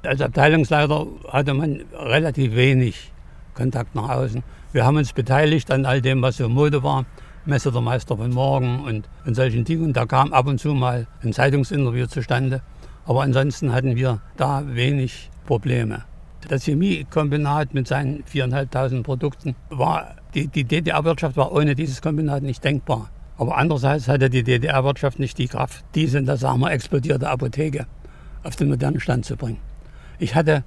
Als Abteilungsleiter hatte man relativ wenig Kontakt nach außen. Wir haben uns beteiligt an all dem, was so Mode war. Messe der Meister von morgen und solchen Dingen. Und da kam ab und zu mal ein Zeitungsinterview zustande. Aber ansonsten hatten wir da wenig Probleme. Das Chemiekombinat mit seinen 4.500 Produkten war, die DDR-Wirtschaft war ohne dieses Kombinat nicht denkbar. Aber andererseits hatte die DDR-Wirtschaft nicht die Kraft, diese in der, sagen wir, explodierte Apotheke auf den modernen Stand zu bringen. Ich hatte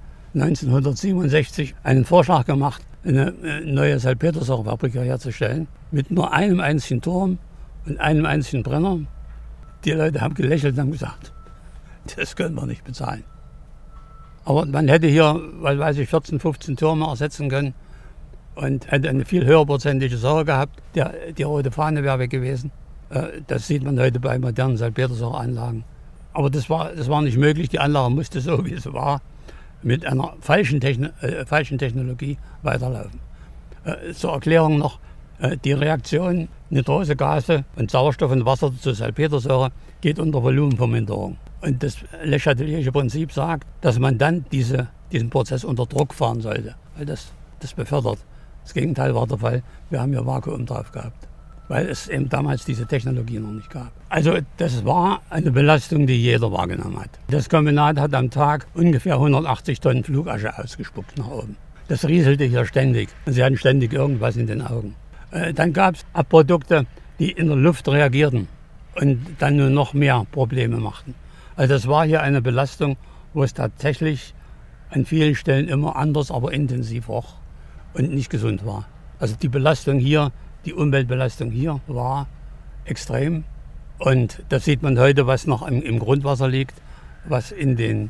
1967 einen Vorschlag gemacht, eine neue Salpetersäurefabrik herzustellen, mit nur einem einzigen Turm und einem einzigen Brenner. Die Leute haben gelächelt und haben gesagt, das können wir nicht bezahlen. Aber man hätte hier, 14, 15 Türme ersetzen können und hätte eine viel höherprozentige Säure gehabt. Die rote Fahne wäre weg gewesen. Das sieht man heute bei modernen Salpetersäureanlagen. Aber das war nicht möglich. Die Anlage musste so, wie es war, mit einer falschen Technologie weiterlaufen. Zur Erklärung noch, die Reaktion Nitrosegase und Sauerstoff und Wasser zu Salpetersäure geht unter Volumenverminderung. Und das Le Chateliersche Prinzip sagt, dass man dann diesen Prozess unter Druck fahren sollte, weil das befördert. Das Gegenteil war der Fall. Wir haben ja Vakuum drauf gehabt, weil es eben damals diese Technologie noch nicht gab. Also das war eine Belastung, die jeder wahrgenommen hat. Das Kombinat hat am Tag ungefähr 180 Tonnen Flugasche ausgespuckt nach oben. Das rieselte hier ständig und sie hatten ständig irgendwas in den Augen. Dann gab es Abprodukte, die in der Luft reagierten und dann nur noch mehr Probleme machten. Also das war hier eine Belastung, wo es tatsächlich an vielen Stellen immer anders, aber intensiv roch und nicht gesund war. Also die Belastung hier, die Umweltbelastung hier war extrem. Und das sieht man heute, was noch im Grundwasser liegt, was in den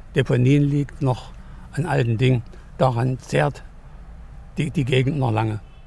Deponien liegt, noch an alten Dingen. Daran zehrt die Gegend noch lange.